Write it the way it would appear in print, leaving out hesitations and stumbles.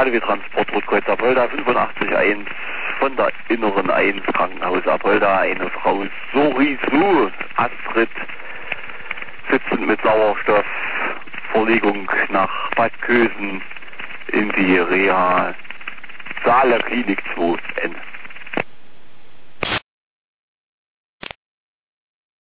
KDW-Transport Rotkreuz Apolda 85-1 von der Inneren 1 Krankenhaus Apolda. Eine Frau Sorisu Astrid sitzend mit Sauerstoff. Verlegung nach Bad Kösen in die Reha Saale Klinik 2N.